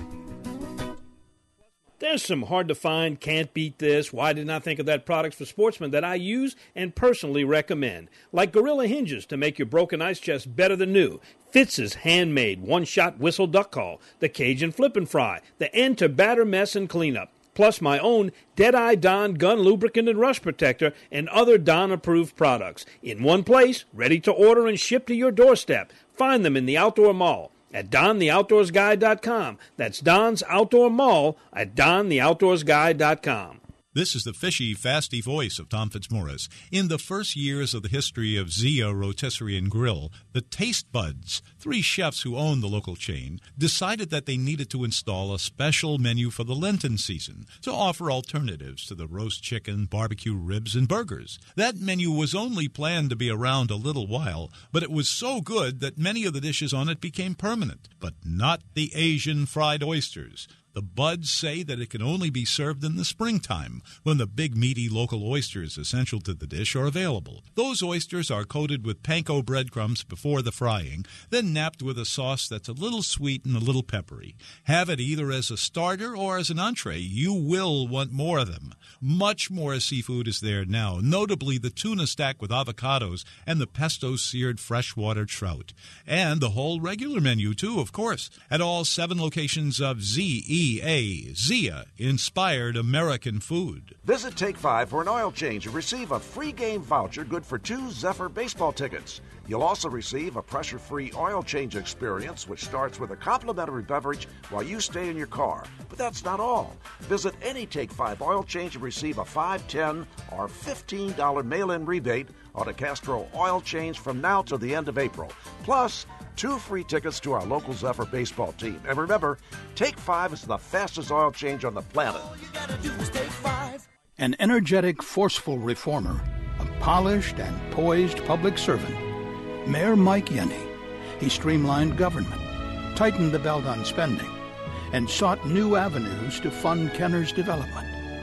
There's some hard-to-find, can't-beat this, why didn't I think of that products for sportsmen that I use and personally recommend, like Gorilla Hinges to make your broken ice chest better than new, Fitz's handmade one-shot whistle duck call, the Cajun Flip and Fry, the end to batter, mess, and cleanup, plus my own Deadeye Don gun lubricant and rust protector and other Don-approved products. In one place, ready to order and ship to your doorstep. Find them in the Outdoor Mall at don the outdoors guide dot com. That's Don's Outdoor Mall at don the outdoors guide dot com. This is the fishy, fasty voice of Tom Fitzmaurice. In the first years of the history of Zia Rotisserie and Grill, the Taste Buds, three chefs who own the local chain, decided that they needed to install a special menu for the Lenten season to offer alternatives to the roast chicken, barbecue ribs, and burgers. That menu was only planned to be around a little while, but it was so good that many of the dishes on it became permanent. But not the Asian fried oysters. The Buds say that it can only be served in the springtime, when the big, meaty local oysters essential to the dish are available. Those oysters are coated with panko breadcrumbs before the frying, then napped with a sauce that's a little sweet and a little peppery. Have it either as a starter or as an entree. You will want more of them. Much more seafood is there now, notably the tuna stack with avocados and the pesto-seared freshwater trout. And the whole regular menu, too, of course, at all seven locations of Z E A, Zia, inspired American food. Visit Take Five for an oil change and receive a free game voucher good for two Zephyr baseball tickets. You'll also receive a pressure-free oil change experience, which starts with a complimentary beverage while you stay in your car. But that's not all. Visit any Take Five oil change and receive a five dollars, ten dollars, or fifteen dollars mail-in rebate on a Castrol oil change from now till the end of April. Plus, two free tickets to our local Zephyr baseball team. And remember, Take Five is the fastest oil change on the planet. All you gotta do is take five. An energetic, forceful reformer, a polished and poised public servant, Mayor Mike Yenny. He streamlined government, tightened the belt on spending, and sought new avenues to fund Kenner's development.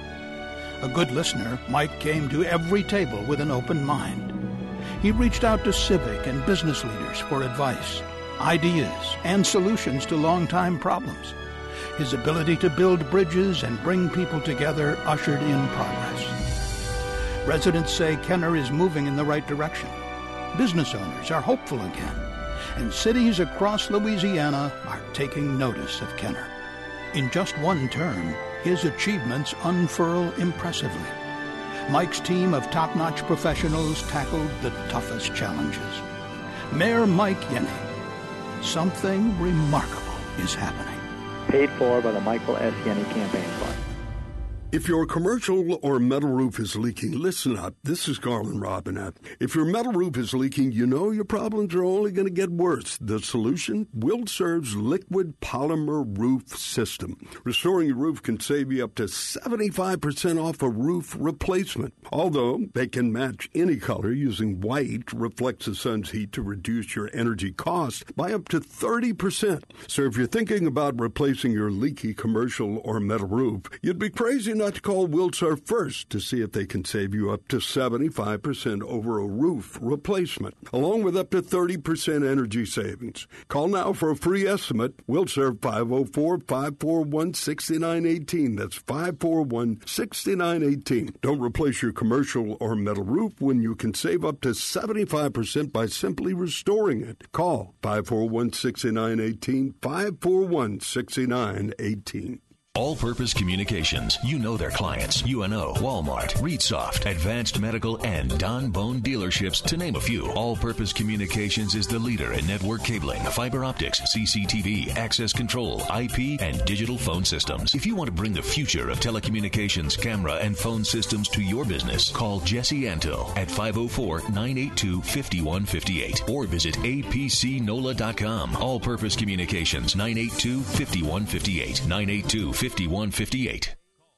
A good listener, Mike came to every table with an open mind. He reached out to civic and business leaders for advice, ideas, and solutions to long-time problems. His ability to build bridges and bring people together ushered in progress. Residents say Kenner is moving in the right direction. Business owners are hopeful again, and cities across Louisiana are taking notice of Kenner. In just one term, his achievements unfurl impressively. Mike's team of top-notch professionals tackled the toughest challenges. Mayor Mike Yenny. Something remarkable is happening. Paid for by the Michael S. Yenny Campaign Fund. If your commercial or metal roof is leaking, listen up. This is Garland Robinette. If your metal roof is leaking, you know your problems are only going to get worse. The solution? WillServ's liquid polymer roof system. Restoring your roof can save you up to seventy-five percent off a roof replacement. Although they can match any color using white, reflects the sun's heat to reduce your energy costs by up to thirty percent. So if you're thinking about replacing your leaky commercial or metal roof, you'd be crazy not to call WillServ first to see if they can save you up to seventy-five percent over a roof replacement, along with up to thirty percent energy savings. Call now for a free estimate. WillServ five oh four, five four one, six nine one eight. That's five four one, six nine one eight. Don't replace your commercial or metal roof when you can save up to seventy-five percent by simply restoring it. Call five four one, six nine one eight, five four one, six nine one eight. All-Purpose Communications. You know their clients. U N O, Walmart, ReadSoft, Advanced Medical, and Don Bone dealerships, to name a few. All-Purpose Communications is the leader in network cabling, fiber optics, C C T V, access control, I P, and digital phone systems. If you want to bring the future of telecommunications, camera, and phone systems to your business, call Jesse Antil at five oh four, nine eight two, five one five eight or visit A P C Nola dot com. All-Purpose Communications, nine eight two, five one five eight, nine eight two, five one five eight.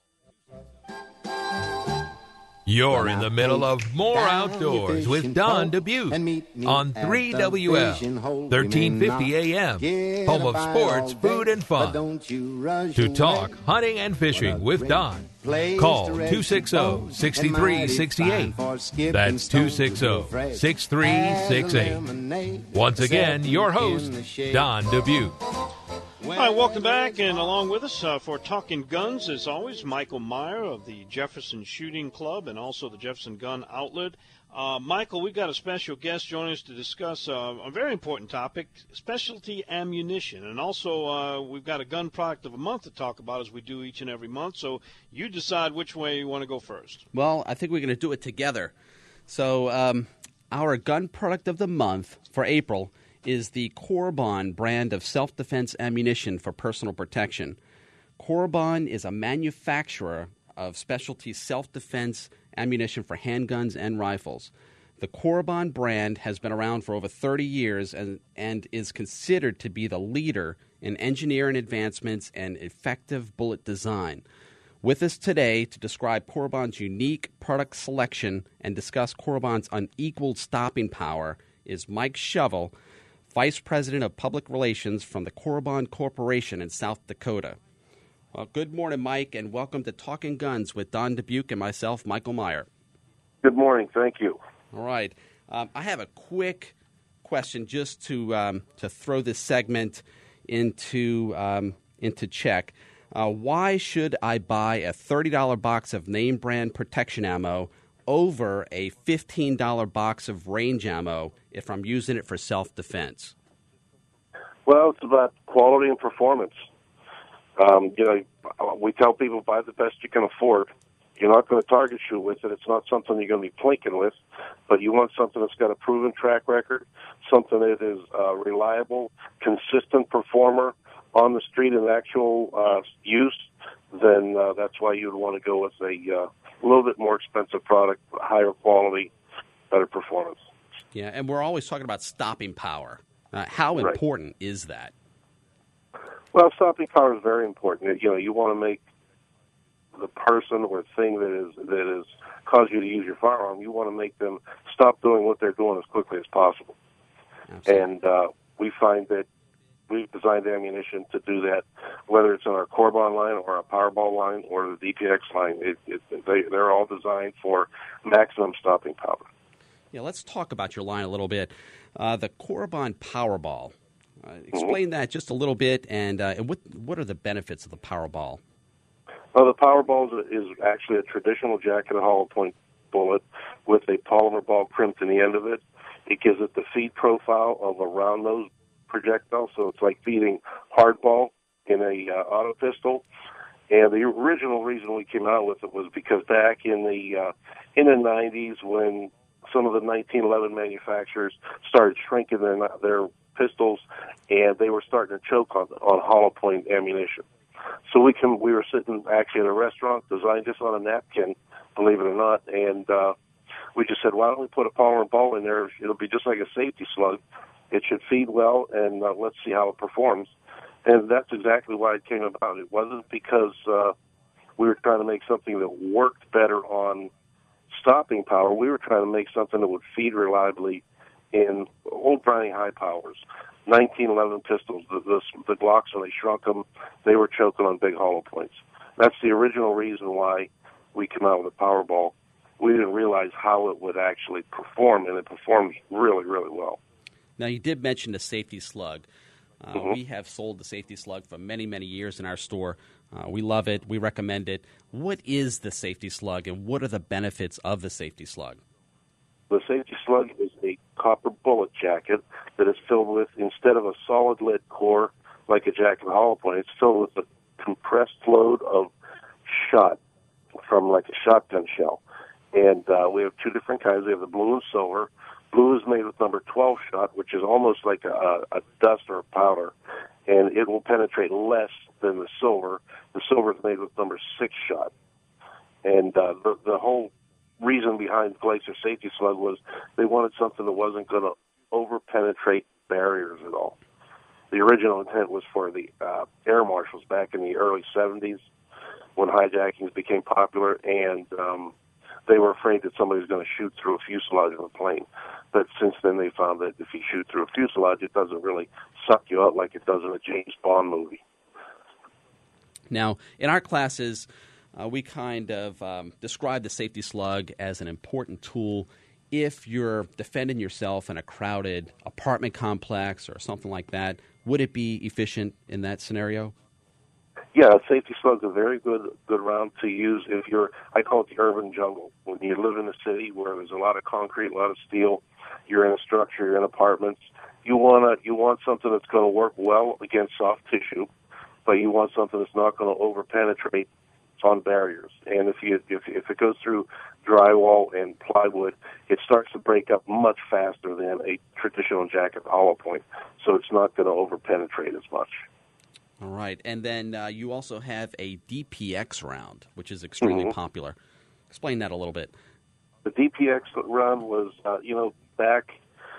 You're in the middle of more outdoors with Don Dubuque on three W L, thirteen fifty A M, home of sports, food, and fun. To talk hunting and fishing with Don, call two six zero, six three six eight. That's two six zero, six three six eight. Once again, your host, Don Dubuque. All right, welcome back, and along with us uh, for Talking Guns, as always, Michael Meyer of the Jefferson Shooting Club and also the Jefferson Gun Outlet. Uh, Michael, we've got a special guest joining us to discuss uh, a very important topic, specialty ammunition. And also, uh, we've got a gun product of the month to talk about, as we do each and every month. So you decide which way you want to go first. Well, I think we're going to do it together. So um, our gun product of the month for April is the Corbon brand of self-defense ammunition for personal protection. Corbon is a manufacturer of specialty self-defense ammunition for handguns and rifles. The Corbon brand has been around for over thirty years and, and is considered to be the leader in engineering advancements and effective bullet design. With us today to describe Corbon's unique product selection and discuss Corbon's unequaled stopping power is Mike Shovel, Vice President of Public Relations from the Corbon Corporation in South Dakota. Well, good morning, Mike, and welcome to Talking Guns with Don Dubuque and myself, Michael Meyer. Good morning. Thank you. All right. Um, I have a quick question just to um, to throw this segment into um, into check. Uh, why should I buy a thirty dollars box of name brand protection ammo over a fifteen dollars box of range ammo if I'm using it for self-defense? Well, it's about quality and performance. Um, you know, we tell people buy the best you can afford. You're not going to target shoot with it. It's not something you're going to be plinking with, but you want something that's got a proven track record, something that is uh, reliable, consistent performer on the street in actual uh, use, then uh, that's why you'd want to go with a uh, little bit more expensive product, higher quality, better performance. Yeah, and we're always talking about stopping power. Uh, how Right. important is that? Well, stopping power is very important. You know, you want to make the person or thing that is that is cause you to use your firearm, you want to make them stop doing what they're doing as quickly as possible. Absolutely. And uh, we find that we've designed ammunition to do that, whether it's in our Corbon line or our Powerball line or the D P X line. It, it, they, they're all designed for maximum stopping power. Yeah, let's talk about your line a little bit. Uh, the Corbon Powerball. Uh, explain mm-hmm. that just a little bit, and, uh, and what what are the benefits of the Powerball? Well, the Powerball is actually a traditional jacket hollow point bullet with a polymer ball crimped in the end of it. It gives it the feed profile of a round nose projectile, so it's like feeding hardball in a uh, auto pistol. And the original reason we came out with it was because back in the uh, in the nineties, when some of the nineteen eleven manufacturers started shrinking their their pistols, and they were starting to choke on on hollow point ammunition. So we can we were sitting actually at a restaurant, designed this on a napkin, believe it or not, and uh, we just said, why don't we put a polymer ball in there? It'll be just like a safety slug. It should feed well, and uh, let's see how it performs. And that's exactly why it came about. It wasn't because uh, we were trying to make something that worked better on stopping power. We were trying to make something that would feed reliably in old Browning high powers. nineteen eleven pistols, the, the, the Glocks, when they shrunk them, they were choking on big hollow points. That's the original reason why we came out with a power ball. We didn't realize how it would actually perform, and it performs really, really well. Now, you did mention the safety slug. Uh, mm-hmm. We have sold the safety slug for many, many years in our store. Uh, we love it. We recommend it. What is the safety slug, and what are the benefits of the safety slug? The safety slug is a copper bullet jacket that is filled with, instead of a solid lead core like a jacket hollow point, it's filled with a compressed load of shot from like a shotgun shell. And uh, we have two different kinds. We have the blue and silver. Blue is made with number twelve shot, which is almost like a, a dust or a powder, and it will penetrate less than the silver. The silver is made with number six shot. And uh, the, the whole reason behind Glacier Safety Slug was they wanted something that wasn't going to over-penetrate barriers at all. The original intent was for the uh, air marshals back in the early seventies when hijackings became popular, and um, they were afraid that somebody was going to shoot through a fuselage of a plane. But since then they found that if you shoot through a fuselage, it doesn't really suck you out like it does in a James Bond movie. Now, in our classes, uh, we kind of um, describe the safety slug as an important tool if you're defending yourself in a crowded apartment complex or something like that. Would it be efficient in that scenario? Yeah, a safety slug's a very good good round to use if you're, I call it the urban jungle. When you live in a city where there's a lot of concrete, a lot of steel, you're in a structure, you're in apartments, you wanna you want something that's going to work well against soft tissue, but you want something that's not going to over-penetrate on barriers. And if you if if it goes through drywall and plywood, it starts to break up much faster than a traditional jacket hollow point, so it's not going to over-penetrate as much. All right. And then uh, you also have a D P X round, which is extremely mm-hmm. popular. Explain that a little bit. The D P X round was, uh, you know, back,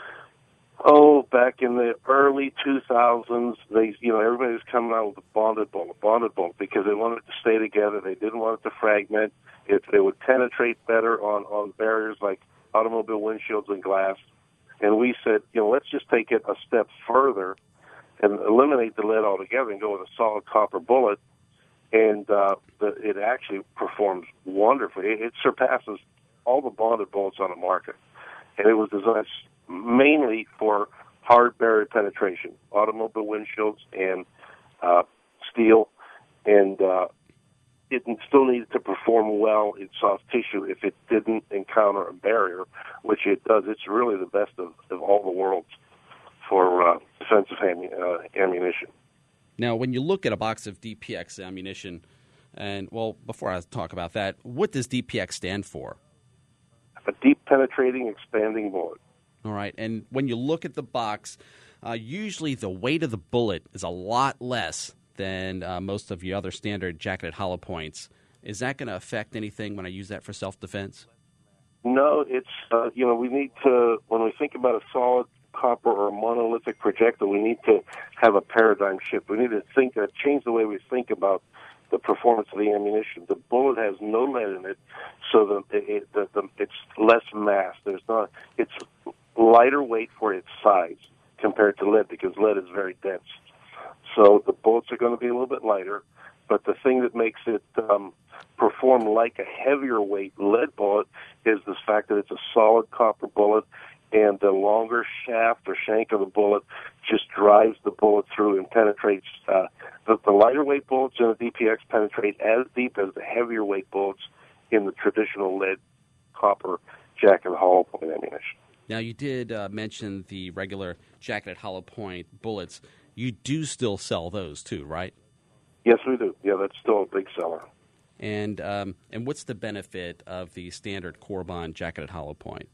oh, back in the early two thousands, they, you know, everybody was coming out with a bonded bullet, bonded bullet, because they wanted it to stay together. They didn't want it to fragment. It, they would penetrate better on, on barriers like automobile windshields and glass. And we said, you know, let's just take it a step further and eliminate the lead altogether and go with a solid copper bullet, and uh, the, it actually performs wonderfully. It, it surpasses all the bonded bullets on the market, and it was designed mainly for hard barrier penetration, automobile windshields and uh, steel, and uh, it still needed to perform well in soft tissue if it didn't encounter a barrier, which it does. It's really the best of, of all the worlds for uh, defensive ammu- uh, ammunition. Now, when you look at a box of D P X ammunition, and, well, before I talk about that, what does D P X stand for? A deep penetrating, expanding bullet. All right, and when you look at the box, uh, usually the weight of the bullet is a lot less than uh, most of your other standard jacketed hollow points. Is that going to affect anything when I use that for self-defense? No, it's, uh, you know, we need to, when we think about a solid copper or a monolithic projectile, we need to have a paradigm shift. We need to think, uh, change the way we think about the performance of the ammunition. The bullet has no lead in it, so the, it, the, the, it's less mass. There's not. It's lighter weight for its size compared to lead, because lead is very dense. So the bullets are going to be a little bit lighter, but the thing that makes it um, perform like a heavier weight lead bullet is the fact that it's a solid copper bullet, and the longer shaft or shank of the bullet just drives the bullet through and penetrates. Uh, the, the lighter weight bullets in the D P X penetrate as deep as the heavier weight bullets in the traditional lead copper jacket hollow point ammunition. Now, you did uh, mention the regular jacketed hollow point bullets. You do still sell those too, right? Yes, we do. Yeah, that's still a big seller. And um, and what's the benefit of the standard Corbon jacketed hollow point?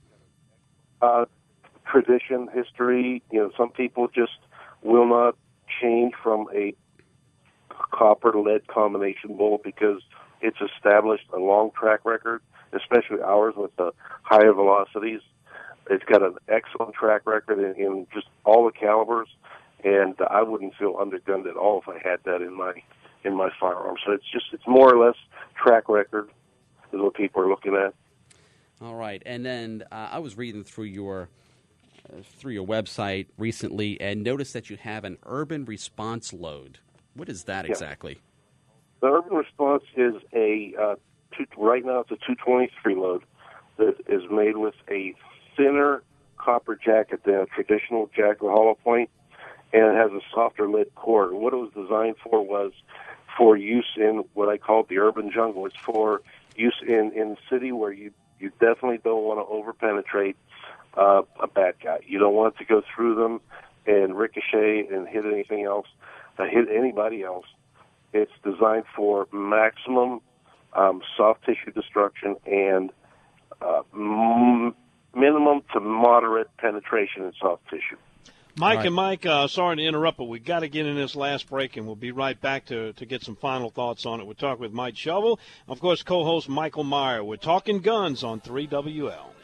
Uh, tradition, history, you know, some people just will not change from a copper-lead combination bull because it's established a long track record, especially ours with the higher velocities. It's got an excellent track record in, in just all the calibers, and I wouldn't feel undergunned at all if I had that in my in my firearm. So it's just it's more or less track record is what people are looking at. All right, and then uh, I was reading through your uh, through your website recently and noticed that you have an urban response load. What is that exactly? Yeah. The urban response is a uh, two, right now it's a two twenty-three load that is made with a thinner copper jacket than a traditional jacket or hollow point, and it has a softer lead core. And what it was designed for was for use in what I call the urban jungle. It's for use in in the city where you you definitely don't want to over-penetrate uh, a bad guy. You don't want to go through them and ricochet and hit anything else, uh, hit anybody else. It's designed for maximum um, soft tissue destruction and uh, m- minimum to moderate penetration in soft tissue. Mike right. and Mike, uh, sorry to interrupt, but we've got to get in this last break, and we'll be right back to, to get some final thoughts on it. We're talking with Mike Shovel, of course, co-host Michael Meyer. We're talking guns on three W L.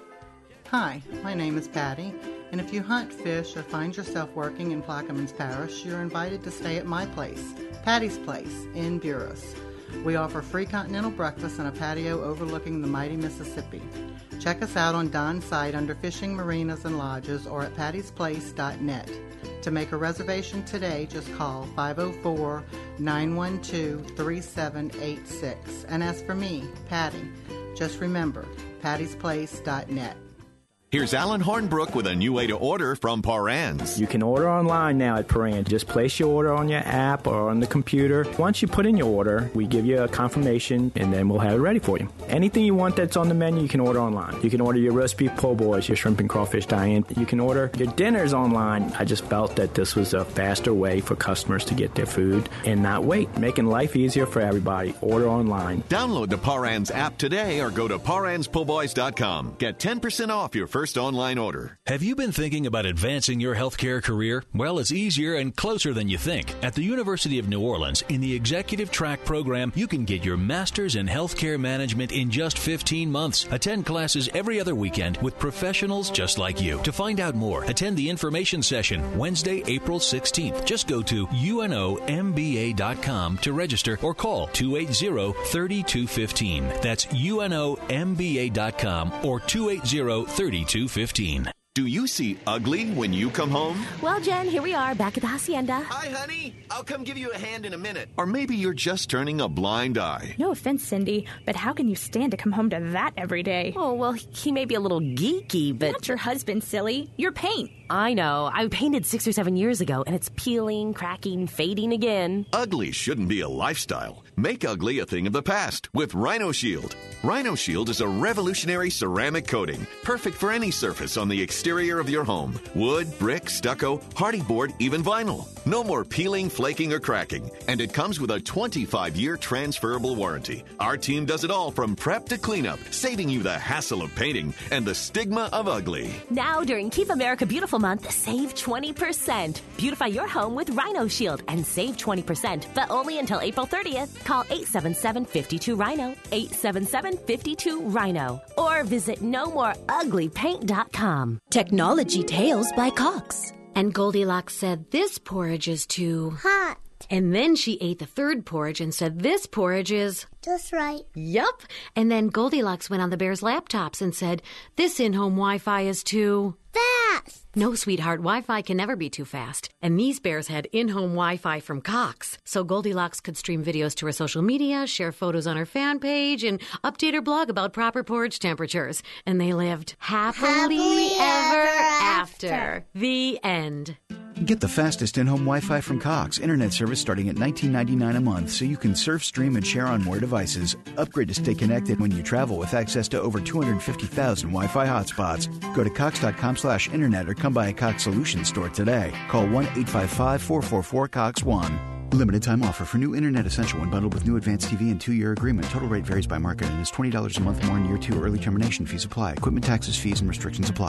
Hi, my name is Patty, and if you hunt, fish, or find yourself working in Plaquemines Parish, you're invited to stay at my place, Patty's Place, in Buras. We offer free continental breakfast and a patio overlooking the mighty Mississippi. Check us out on Don's site under Fishing Marinas and Lodges or at pattys place dot net. To make a reservation today, just call five oh four, nine one two, three seven eight six. And as for me, Patty, just remember, pattys place dot net. Here's Alan Hornbrook with a new way to order from Paran's. You can order online now at Paran. Just place your order on your app or on the computer. Once you put in your order, we give you a confirmation, and then we'll have it ready for you. Anything you want that's on the menu, you can order online. You can order your roast beef po' boys, your shrimp and crawfish Diane. You can order your dinners online. I just felt that this was a faster way for customers to get their food and not wait, making life easier for everybody. Order online. Download the Paran's app today or go to parans po' boys dot com. Get ten percent off your first online order. Have you been thinking about advancing your healthcare career? Well, it's easier and closer than you think. At the University of New Orleans, in the Executive Track program, you can get your master's in healthcare management in just fifteen months. Attend classes every other weekend with professionals just like you. To find out more, attend the information session Wednesday, April sixteenth. Just go to U N O M B A dot com to register or call two eight zero, three two one five. That's U N O M B A dot com or two eight zero, three two one five. Do you see ugly when you come home? Well, Jen, here we are back at the hacienda. Hi, honey. I'll come give you a hand in a minute. Or maybe you're just turning a blind eye. No offense, Cindy, but how can you stand to come home to that every day? Oh, well, he may be a little geeky, but... Not your husband, silly. Your paint. I know. I painted six or seven years ago, and it's peeling, cracking, fading again. Ugly shouldn't be a lifestyle. Make ugly a thing of the past with Rhino Shield. Rhino Shield is a revolutionary ceramic coating, perfect for any surface on the exterior of your home. Wood, brick, stucco, hardy board, even vinyl. No more peeling, flaking, or cracking. And it comes with a twenty-five year transferable warranty. Our team does it all from prep to cleanup, saving you the hassle of painting and the stigma of ugly. Now, during Keep America Beautiful Month, save twenty percent. Beautify your home with Rhino Shield and save twenty percent, but only until April thirtieth. Call eight seven seven, five two, Rhino, eight seven seven, five two, Rhino, or visit no more ugly paint dot com. Technology Tales by Cox. And Goldilocks said, this porridge is too hot. And then she ate the third porridge and said, this porridge is just right. Yup. And then Goldilocks went on the bears' laptops and said, this in-home Wi-Fi is too fast. No, sweetheart, Wi-Fi can never be too fast. And these bears had in-home Wi-Fi from Cox. So Goldilocks could stream videos to her social media, share photos on her fan page, and update her blog about proper porridge temperatures. And they lived happily, happily ever after. after. The end. Get the fastest in-home Wi-Fi from Cox. Internet service starting at nineteen ninety-nine dollars a month, so you can surf, stream, and share on more devices. Upgrade to stay connected when you travel with access to over two hundred fifty thousand Wi-Fi hotspots. Go to cox.com slash internet or come by a Cox Solutions store today. Call one eight five five, four four four, C O X one. Limited time offer for new Internet Essential when bundled with new advanced T V and two-year agreement. Total rate varies by market and is twenty dollars a month more in year two. Early termination fees apply. Equipment taxes, fees, and restrictions apply.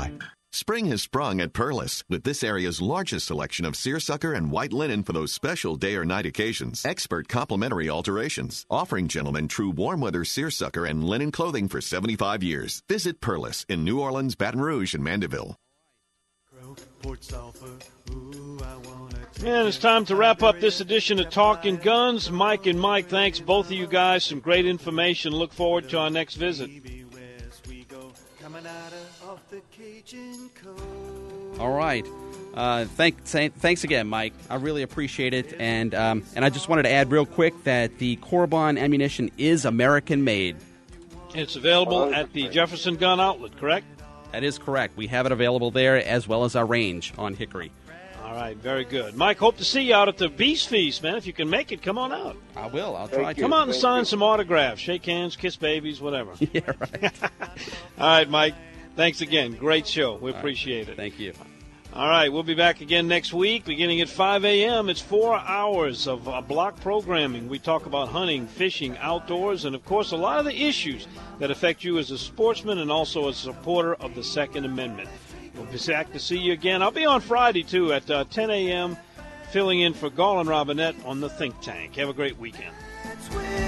Spring has sprung at Perlis with this area's largest selection of seersucker and white linen for those special day or night occasions. Expert complimentary alterations, offering gentlemen true warm weather seersucker and linen clothing for seventy-five years. Visit Perlis in New Orleans, Baton Rouge, and Mandeville. And it's time to wrap up this edition of Talking Guns. Mike and Mike, thanks both of you guys. Some great information. Look forward to our next visit. All right. Uh, thank, thanks again, Mike. I really appreciate it. And um, and I just wanted to add real quick that the Corbon ammunition is American-made. It's available at the Jefferson Gun Outlet, correct? That is correct. We have it available there as well as our range on Hickory. All right, very good. Mike, hope to see you out at the Beast Feast, man. If you can make it, come on out. I will. I'll try to. Come out and sign some autographs. Shake hands, kiss babies, whatever. Yeah, right. All right, Mike. Thanks again. Great show. We All appreciate right. it. Thank you. All right, we'll be back again next week, beginning at five a.m. It's four hours of uh, block programming. We talk about hunting, fishing, outdoors, and, of course, a lot of the issues that affect you as a sportsman and also as a supporter of the Second Amendment. We'll be back to see you again. I'll be on Friday, too, at uh, ten a.m., filling in for Garland Robinette on the Think Tank. Have a great weekend.